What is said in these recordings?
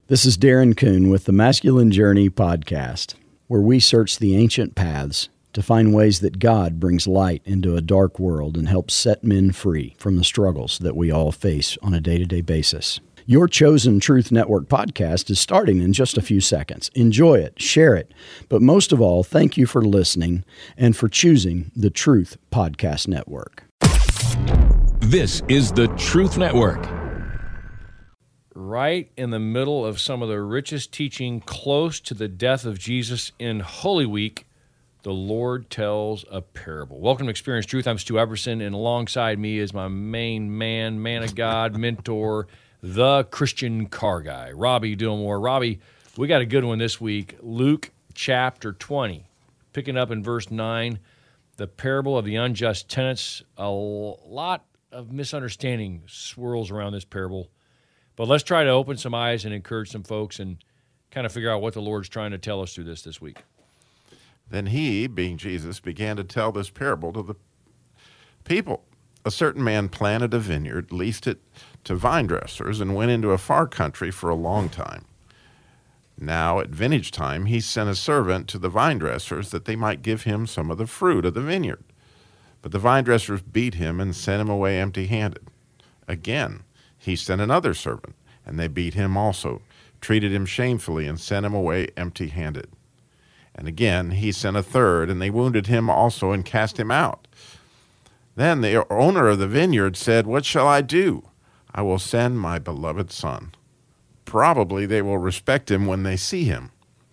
This is Darren Kuhn with the Masculine Journey podcast, where we search the ancient paths to find ways that God brings light into a dark world and helps set men free from the struggles that we all face on a day-to-day basis. Your chosen Truth Network podcast is starting in just a few seconds. Enjoy it, share it, but most of all, thank you for listening and for choosing the Truth Podcast Network. This is the Truth Network. Right in the middle of some of the richest teaching close to the death of Jesus in Holy Week, the Lord tells a parable. Welcome to Experience Truth. I'm Stu Everson, and alongside me is my main man of God, mentor, the Christian car guy, Robbie Dillmore. Robbie, we got a good one this week. Luke chapter 20, picking up in verse 9, the parable of the unjust tenants. A lot of misunderstanding swirls around this parable. But let's try to open some eyes and encourage some folks and kind of figure out what the Lord's trying to tell us through this week. Then he, being Jesus, began to tell this parable to the people. A certain man planted a vineyard, leased it to vine dressers, and went into a far country for a long time. Now at vintage time he sent a servant to the vine dressers that they might give him some of the fruit of the vineyard. But the vine dressers beat him and sent him away empty-handed. Again he sent another servant, and they beat him also, treated him shamefully, and sent him away empty-handed. And again he sent a third, and they wounded him also and cast him out. Then the owner of the vineyard said, "What shall I do? I will send my beloved son. Probably they will respect him when they see him."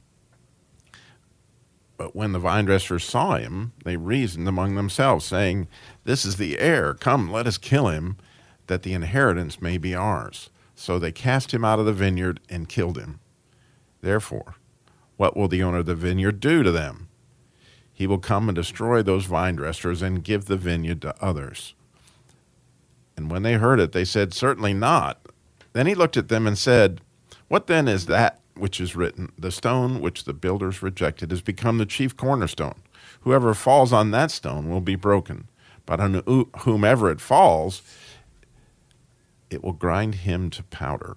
But when the vine dressers saw him, they reasoned among themselves, saying, "This is the heir. Come, let us kill him, that the inheritance may be ours." So they cast him out of the vineyard and killed him. Therefore, what will the owner of the vineyard do to them? He will come and destroy those vine dressers and give the vineyard to others. And when they heard it, they said, "Certainly not." Then he looked at them and said, "What then is that which is written? The stone which the builders rejected has become the chief cornerstone. Whoever falls on that stone will be broken, but on whomever it falls, it will grind him to powder."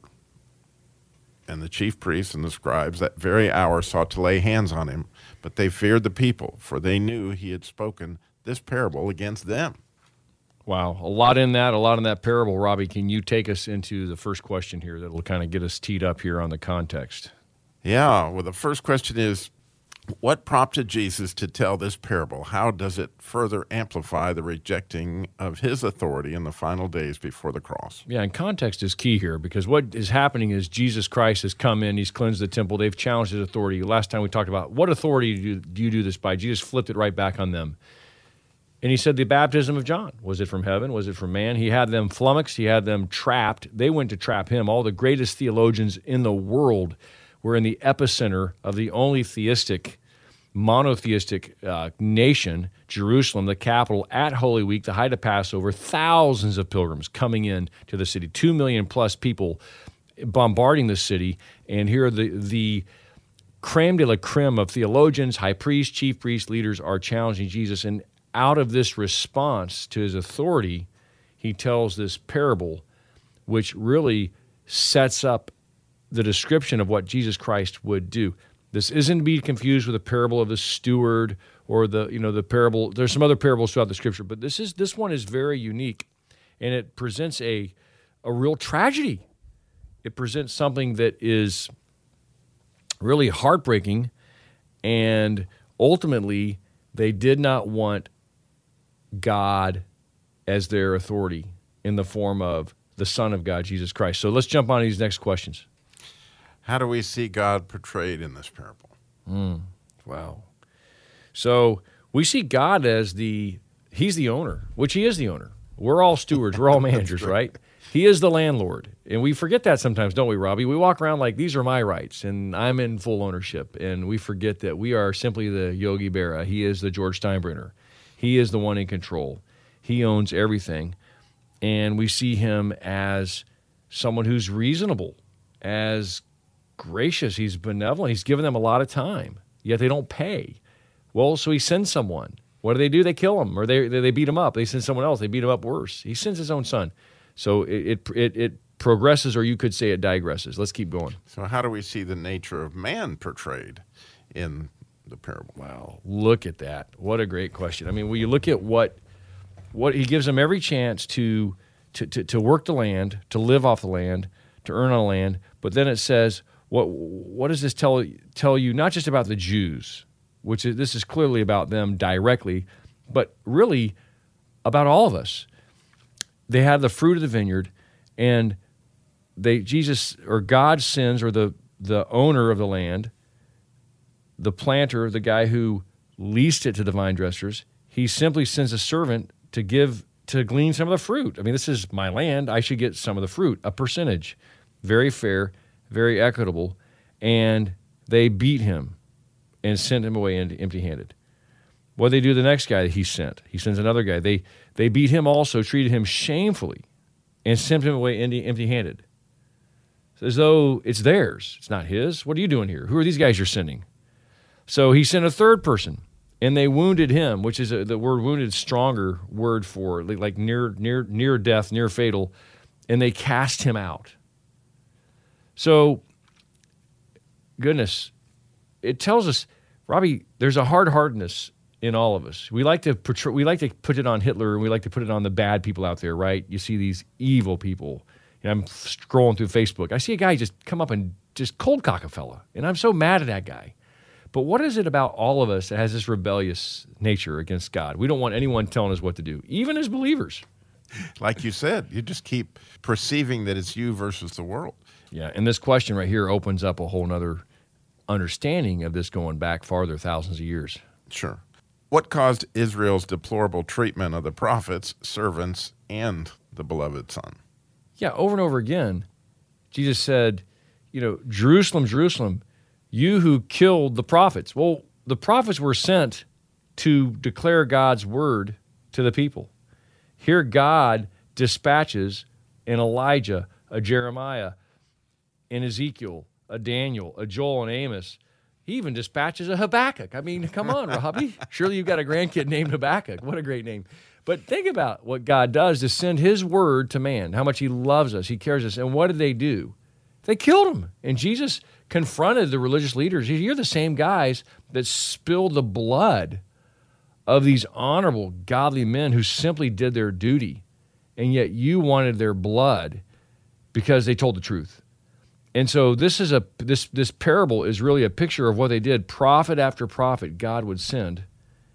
And the chief priests and the scribes that very hour sought to lay hands on him, but they feared the people, for they knew he had spoken this parable against them. Wow, a lot in that parable. Robbie, can you take us into the first question here that will kind of get us teed up here on the context? Yeah, well, the first question is, what prompted Jesus to tell this parable? How does it further amplify the rejecting of his authority in the final days before the cross? Yeah, and context is key here, because what is happening is Jesus Christ has come in, he's cleansed the temple, they've challenged his authority. Last time we talked about what authority do you do this by? Jesus flipped it right back on them. And he said the baptism of John. Was it from heaven? Was it from man? He had them flummoxed. He had them trapped. They went to trap him. All the greatest theologians in the world were in the epicenter of the only monotheistic nation, Jerusalem, the capital, at Holy Week, the height of Passover, thousands of pilgrims coming in to the city, 2 million plus people bombarding the city. And here are the creme de la creme of theologians, high priests, chief priests, leaders are challenging Jesus. And out of this response to his authority, he tells this parable, which really sets up the description of what Jesus Christ would do. This isn't to be confused with the parable of the steward or the parable. There's some other parables throughout the Scripture, but this one is very unique, and it presents a real tragedy. It presents something that is really heartbreaking, and ultimately they did not want God as their authority in the form of the Son of God, Jesus Christ. So let's jump on to these next questions. How do we see God portrayed in this parable? Wow. So we see God as he's the owner, which he is the owner. We're all stewards. We're all managers, right? He is the landlord. And we forget that sometimes, don't we, Robbie? We walk around like these are my rights and I'm in full ownership. And we forget that we are simply the Yogi Berra. He is the George Steinbrenner. He is the one in control. He owns everything. And we see him as someone who's reasonable, as gracious. He's benevolent. He's given them a lot of time, yet they don't pay. Well, so he sends someone. What do? They kill him, or they beat him up. They send someone else. They beat him up worse. He sends his own son. So it progresses, or you could say it digresses. Let's keep going. So how do we see the nature of man portrayed in the parable? Wow, look at that. What a great question. I mean, when you look at what he gives them every chance to work the land, to live off the land, to earn on the land, but then it says, what does this tell you, not just about the Jews, this is clearly about them directly, but really about all of us. They have the fruit of the vineyard, and God sends, or the owner of the land, the planter, the guy who leased it to the vine dressers, he simply sends a servant to glean some of the fruit. I mean, this is my land. I should get some of the fruit, a percentage. Very fair, very equitable. And they beat him and sent him away empty-handed. What do they do to the next guy that he sent? He sends another guy. They beat him also, treated him shamefully, and sent him away empty-handed. It's as though it's theirs. It's not his. What are you doing here? Who are these guys you're sending? So he sent a third person, and they wounded him, which is the word wounded is stronger word for like near death, near fatal, and they cast him out. So, goodness, it tells us, Robbie, there's a hard-heartedness in all of us. We like to put it on Hitler, and we like to put it on the bad people out there, right? You see these evil people. And I'm scrolling through Facebook. I see a guy just come up and just cold cock a fella, and I'm so mad at that guy. But what is it about all of us that has this rebellious nature against God? We don't want anyone telling us what to do, even as believers. Like you said, you just keep perceiving that it's you versus the world. Yeah, and this question right here opens up a whole nother understanding of this going back farther, thousands of years. Sure. What caused Israel's deplorable treatment of the prophets, servants, and the beloved Son? Yeah, over and over again, Jesus said, Jerusalem, Jerusalem, you who killed the prophets. Well, the prophets were sent to declare God's word to the people. Here God dispatches an Elijah, a Jeremiah, an Ezekiel, a Daniel, a Joel, and Amos. He even dispatches a Habakkuk. I mean, come on, Robbie. Surely you've got a grandkid named Habakkuk. What a great name. But think about what God does to send his word to man, how much he loves us, he cares us. And what did they do? They killed him. And Jesus confronted the religious leaders. You're the same guys that spilled the blood of these honorable, godly men who simply did their duty. And yet you wanted their blood because they told the truth. And so this parable is really a picture of what they did. Prophet after prophet God would send.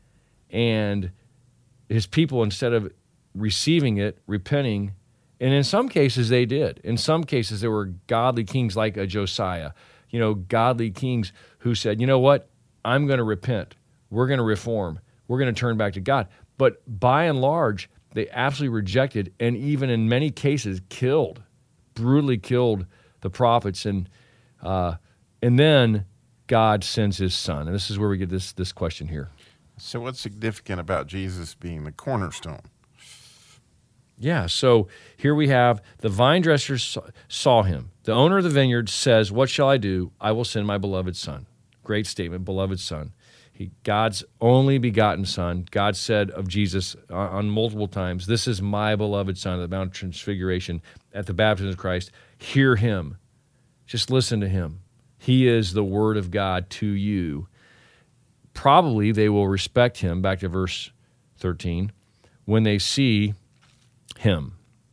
And his people, instead of receiving it, repenting, and in some cases they did. In some cases there were godly kings like a Josiah, godly kings who said, you know what, I'm going to repent. We're going to reform. We're going to turn back to God. But by and large, they absolutely rejected and even in many cases brutally killed the prophets. And then God sends his Son. And this is where we get this question here. So what's significant about Jesus being the cornerstone? Yeah, so here we have the vine dressers saw him. The owner of the vineyard says, what shall I do? I will send my beloved Son. Great statement, beloved Son. God's only begotten Son. God said of Jesus on multiple times, this is my beloved Son at the Mount of Transfiguration, at the baptism of Christ. Hear him. Just listen to him. He is the word of God to you. Probably they will respect him, back to verse 13, when they see him.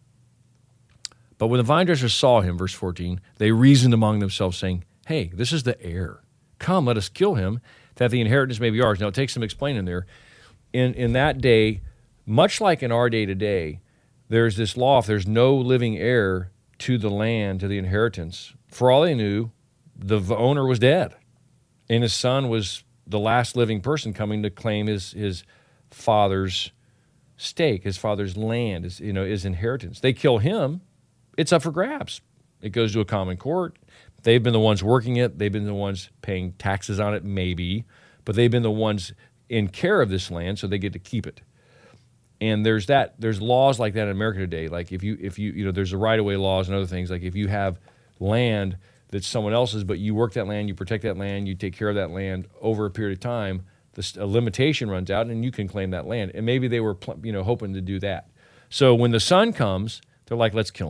But when the vine dressers saw him, verse 14, they reasoned among themselves, saying, hey, this is the heir. Come, let us kill him, that the inheritance may be ours. Now, it takes some explaining there. In that day, much like in our day today, there's this law, if there's no living heir to the land, to the inheritance, for all they knew, the owner was dead, and his son was the last living person coming to claim his father's stake, his father's land, his inheritance. They kill him, it's up for grabs. It goes to a common court. They've been the ones working it. They've been the ones paying taxes on it, maybe, but they've been the ones in care of this land, so they get to keep it. And there's laws like that in America today. Like if you there's the right-of-way laws and other things. Like if you have land that's someone else's, but you work that land, you protect that land, you take care of that land over a period of time, a limitation runs out and you can claim that land. And maybe they were hoping to do that. So when the Son comes, they're like, let's kill him.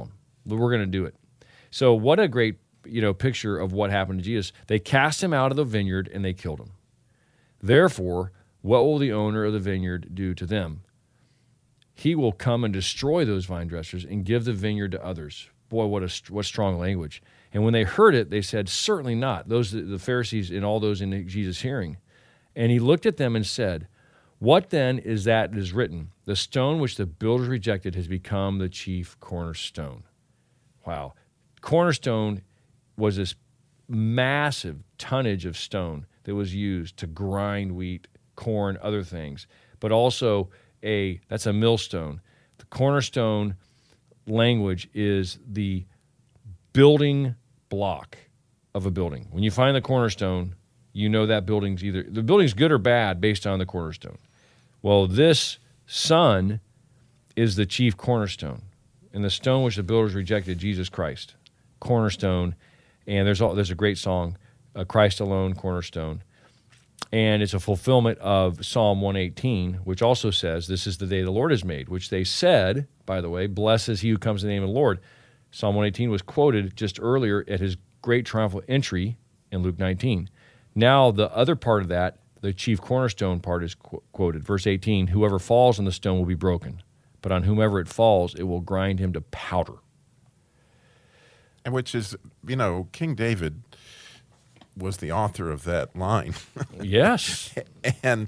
we're going to do it. So what a great picture of what happened to Jesus. They cast him out of the vineyard and they killed him. Therefore, what will the owner of the vineyard do to them? He will come and destroy those vine dressers and give the vineyard to others. Boy, what strong language. And when they heard it, they said, certainly not. The Pharisees and all those in Jesus' hearing. And he looked at them and said, what then is that is written? The stone which the builders rejected has become the chief cornerstone. Wow. Cornerstone was this massive tonnage of stone that was used to grind wheat, corn, other things, but also that's a millstone. The cornerstone language is the building block of a building. When you find the cornerstone, you know that the building's good or bad based on the cornerstone. Well, this son is the chief cornerstone, and the stone which the builders rejected, Jesus Christ, cornerstone. And there's a great song, Christ Alone, Cornerstone. And it's a fulfillment of Psalm 118, which also says, this is the day the Lord has made, which they said, by the way, blessed is he who comes in the name of the Lord. Psalm 118 was quoted just earlier at his great triumphal entry in Luke 19. Now, the other part of that, the chief cornerstone part, is quoted. Verse 18, whoever falls on the stone will be broken, but on whomever it falls, it will grind him to powder. And which is, King David was the author of that line. Yes. And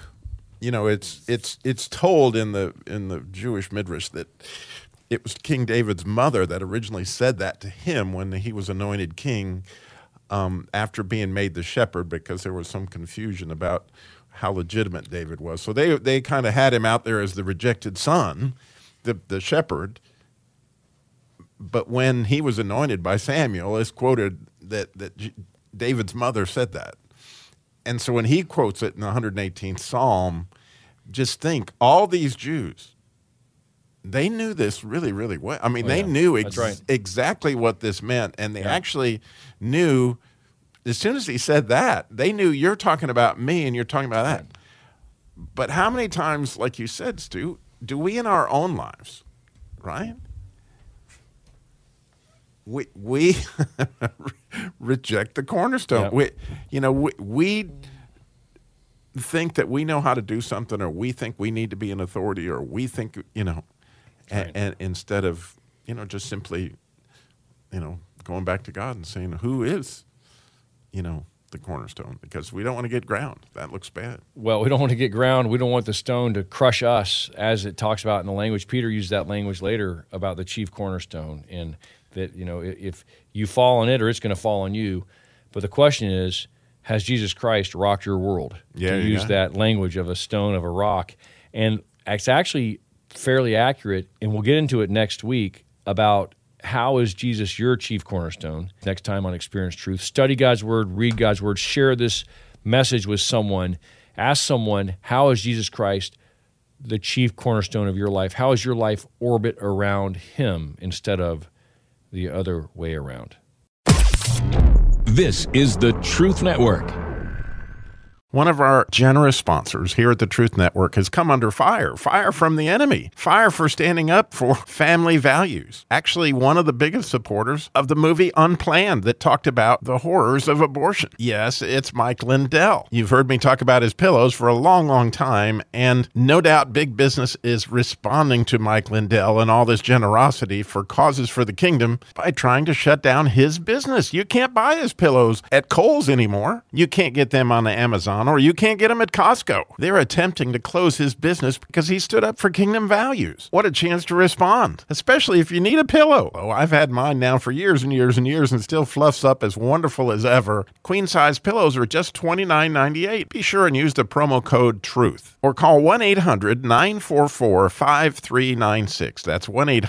it's told in the Jewish Midrash that it was King David's mother that originally said that to him when he was anointed king, after being made the shepherd, because there was some confusion about how legitimate David was. So they kind of had him out there as the rejected son, the shepherd. But when he was anointed by Samuel, it's quoted that David's mother said that. And so when he quotes it in the 118th Psalm, just think, all these Jews, they knew this really, really well. I mean, they knew exactly what this meant, and they actually knew, as soon as he said that, they knew, you're talking about me and you're talking about that. But how many times, like you said, Stu, do we in our own lives, right? We reject the cornerstone. Yep. We think that we know how to do something, or we think we need to be an authority, or we think, and instead of, just simply, going back to God and saying, who is, the cornerstone? Because we don't want to get ground. That looks bad. Well, we don't want to get ground. We don't want the stone to crush us, as it talks about in the language. Peter used that language later about the chief cornerstone, and that, if you fall on it, or it's going to fall on you. But the question is, has Jesus Christ rocked your world? Yeah, to use that language of a stone, of a rock. And it's actually fairly accurate, and we'll get into it next week about how is Jesus your chief cornerstone. Next time on Experience Truth. Study God's Word, read God's Word, share this message with someone. Ask someone, how is Jesus Christ the chief cornerstone of your life? How is your life orbit around him instead of the other way around? This is the Truth Network. One of our generous sponsors here at the Truth Network has come under fire from the enemy, fire for standing up for family values. Actually, one of the biggest supporters of the movie Unplanned that talked about the horrors of abortion. Yes, it's Mike Lindell. You've heard me talk about his pillows for a long, long time, and no doubt big business is responding to Mike Lindell and all this generosity for causes for the kingdom by trying to shut down his business. You can't buy his pillows at Kohl's anymore. You can't get them on the Amazon, or you can't get them at Costco. They're attempting to close his business because he stood up for kingdom values. What a chance to respond, especially if you need a pillow. Oh, I've had mine now for years and years and years and still fluffs up as wonderful as ever. Queen-size pillows are just $29.98. Be sure and use the promo code TRUTH or call 1-800-944-5396. That's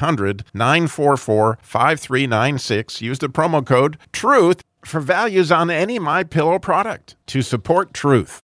1-800-944-5396. Use the promo code TRUTH for values on any MyPillow product to support truth.